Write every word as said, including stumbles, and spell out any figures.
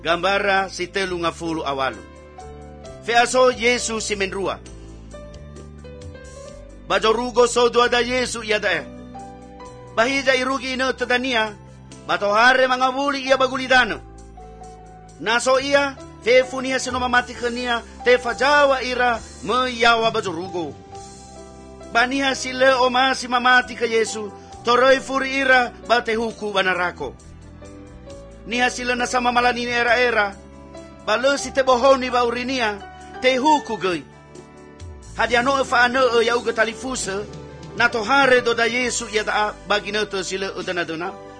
Gambara si telu ngafulu awalu. Feaso Yesu si menrua. Bajorugo so doa Yesu ia dae. Bahija irugi ino tadania. Batohare mangabuli ia bagulidano. Naso ia fe funia sino mamati kenia te fajawa ira meyawa bajorugo. Baniha sile oma si mamati ke Yesu toroi furi ira bate huku banarako. Niha sila na sama malani ni era-era. Balo si te bohoni ba urinia. Te huku goi. Hadiano e faano e yau ke talifuse. Na tohare do da Yesu ia ta bagi noto sila utanadona.